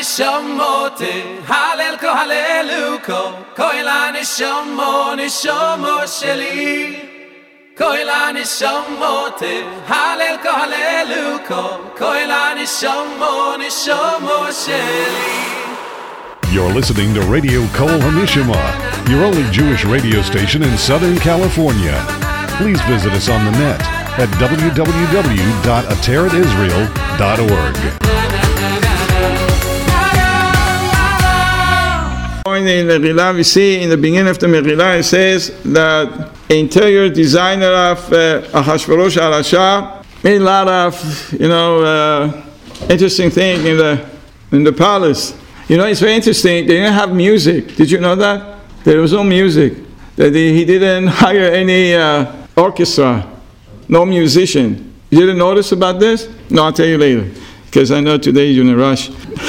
nishamote halel ko haleluko koila nishomo sheli koila nishamote halel ko haleluko koila nishomo sheli. You're listening to Radio Kol Hamishama, your only Jewish radio station in Southern California. Please visit us on the net at www.ateratisrael.org. In the Megillah, we see in the beginning of the Megillah, it says that the interior designer of Ahashverosh HaRasha made a lot of, interesting things in the palace. It's very interesting. They didn't have music. Did you know that? There was no music. That he didn't hire any orchestra, no musician. You didn't notice about this? No, I'll tell you later, because I know today you're in a rush.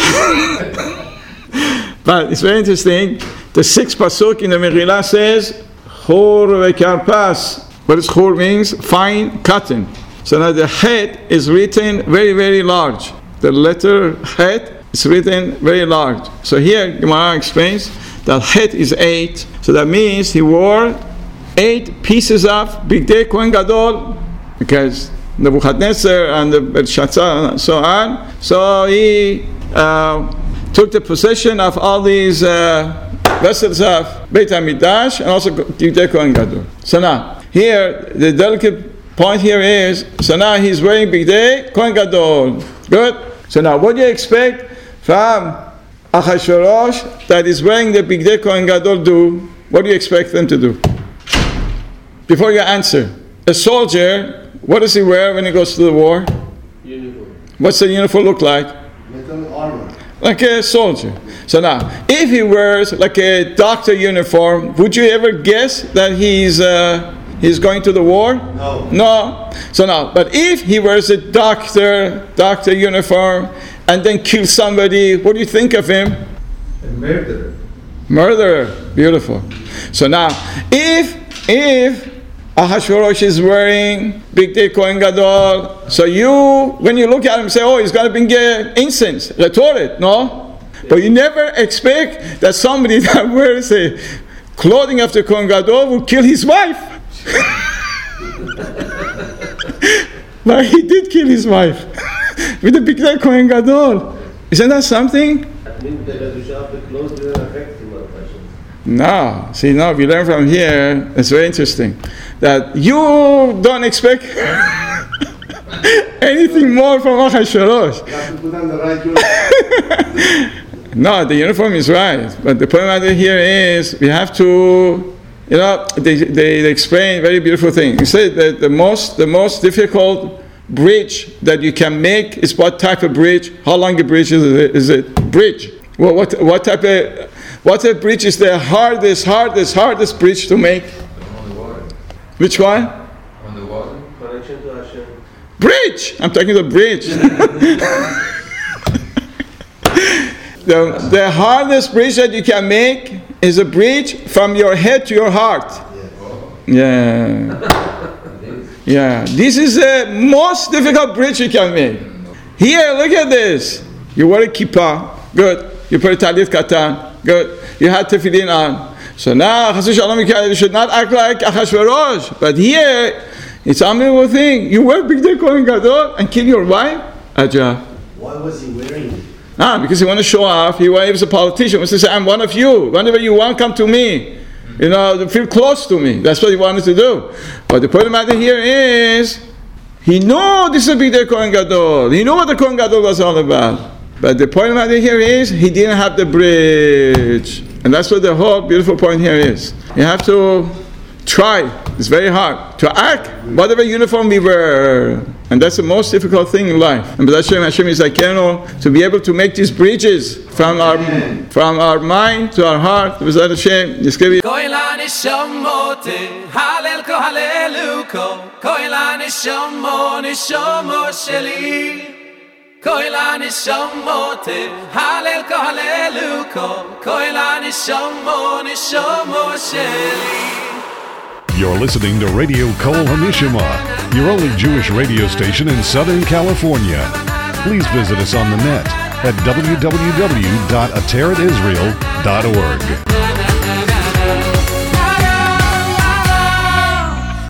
But it's very interesting. The 6th pasuk in the Megillah says, Chor vekarpas. What does chor means? Fine cotton. So now the het is written very, very large. The letter het is written very large. So here Gemara explains that het is 8. So that means he wore 8 pieces of Bigdei Kohen Gadol, because Nebuchadnezzar and the Belshazzar and so on. So he took the possession of all these vessels of Beit HaMikdash and also Bigdei Kohen Gadol. So now, here, the delicate point here is, so now he's wearing Bigdei Kohen Gadol. Good? So now, what do you expect from Achashverosh that is wearing the Bigdei Kohen Gadol do? What do you expect them to do? Before you answer, a soldier, what does he wear when he goes to the war? Uniform. What's the uniform look like? Metal armor. Like a soldier. So now, if he wears like a doctor uniform, would you ever guess that he's going to the war? No. So now, but if he wears a doctor uniform and then kills somebody, what do you think of him? A murderer. Murderer. Beautiful. So now, if Ahashverosh is wearing Bigdei Kohen Gadol, so when you look at him, say, oh, he's going to bring incense, retoret, no? But you never expect that somebody that wears a clothing of the Kohen Gadol will kill his wife. But he did kill his wife with the Bigdei Kohen Gadol. Isn't that something? That means the Kedusha of the clothes didn't affect him. No, we learn from here, it's very interesting, that you don't expect anything more from Achashverosh. You have to put on the right uniform. No, the uniform is right, but the point out here is, we have to, they explain a very beautiful thing. They say that the most difficult bridge that you can make is what type of bridge? How long a bridge is it? Bridge. Well, what type of... What a bridge is the hardest bridge to make? On the water. Which one? On the water. Connection to Hashem. Bridge! I'm talking about bridge. The hardest bridge that you can make is a bridge from your head to your heart. Yeah. Yeah. This is the most difficult bridge you can make. Here, look at this. You wear a kippah. Good. You put a talit katan. Good. You had tefillin on. So now, you should not act like Achashverosh. But here, it's an unbelievable thing. You wear Bigdei Kohen Gadol and kill your wife? Ajah. Why was he wearing it? Because he wanted to show off. He was a politician. He wanted to say, I'm one of you. Whenever you want, come to me. Feel close to me. That's what he wanted to do. But the point of the matter here is, he knew this is Bigdei Kohen Gadol. He knew what the Kohen Gadol was all about. But the point of the matter here is, he didn't have the bridge. And that's what the whole beautiful point here is. You have to try. It's very hard. To act whatever uniform we wear. And that's the most difficult thing in life. And Hashem is like, to be able to make these bridges from our mind to our heart. B'ezrat Hashem. Koila nishamote, halel ko haleluko, koila nishamote sheli. You're listening to Radio Kol Hamishama, your only Jewish radio station in Southern California. Please visit us on the net at www.ateretisrael.org.